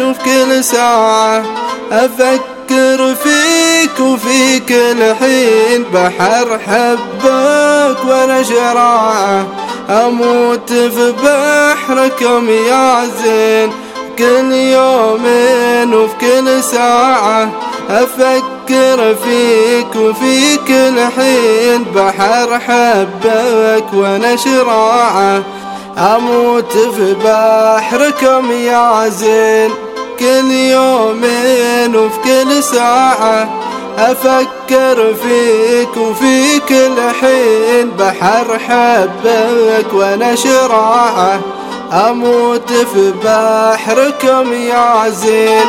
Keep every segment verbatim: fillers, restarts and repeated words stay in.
وفي كل ساعة أفكر فيك وفي كل حين بحر حبك وأنا شراعة أموت في بحركم يا زين كل يومين وفي كل ساعة أفكر فيك وفي كل حين بحر حبك وأنا شراعة أموت في بحركم يا زين كل يومين وفي كل ساعة أفكر فيك وفي كل حين بحر حبك وأنا شراعة أموت في بحركم يا زين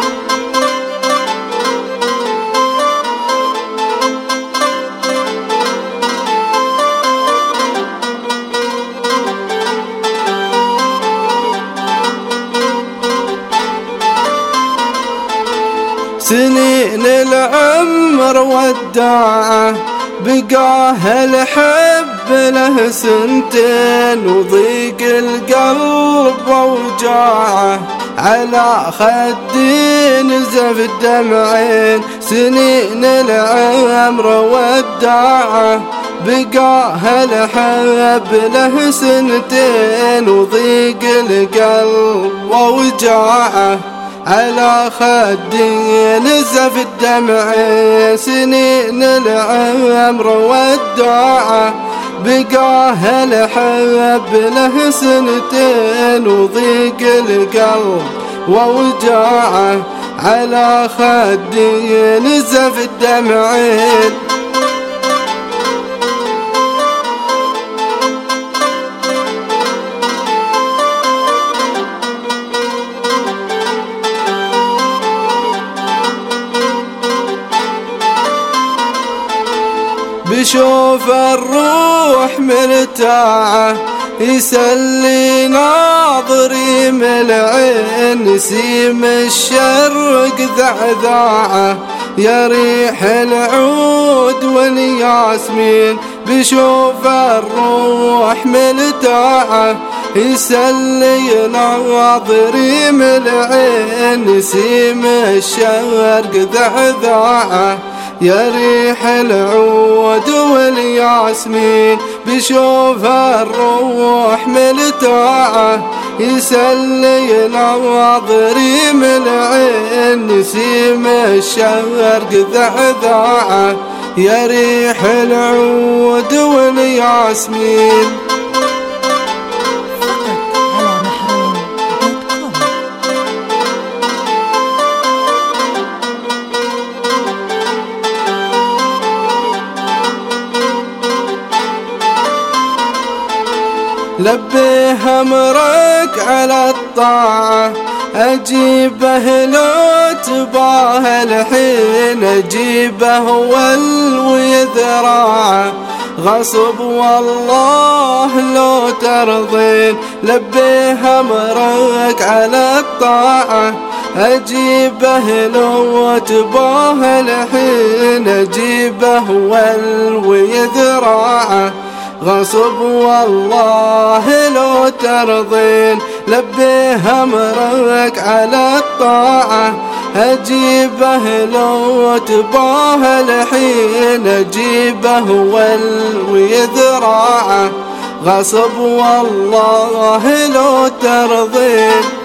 سنين العمر وداعة بقاه الحب له سنتين وضيق القلب ووجاعة على خدي نزف الدمعين سنين العمر وداعة بقاه الحب له سنتين وضيق القلب ووجاعة على خدي نزف الدمع سنين العمر وداعة بقاه الحب له سنتين وضيق القلب ووجاعة على خدي نزف الدمعين بشوف الروح مرتاعة يسلي ناظري من العين نسيم الشرق ذعذاعة يا ريح العود والياسمين بشوف الروح مرتاعة يسلي ناظري من العين نسيم الشرق ذعذاعة يا ريح العود والياسمين بشوف الروح مرتاعة يسلي ناظري من العين نسيم الشرق ذعذاعة يا ريح العود والياسمين لبيه أمرك على الطاعة أجيبه لو تباه الحين أجيبه والوي ذراعه غصب والله لو ترضين لبيه أمرك على الطاعة أجيبه لو تباه الحين أجيبه والوي ذراعه غصب والله لو ترضين لبيه أمرك على الطاعة أجيبه لو تباه الحين أجيبه والوي ذراعه غصب والله لو ترضين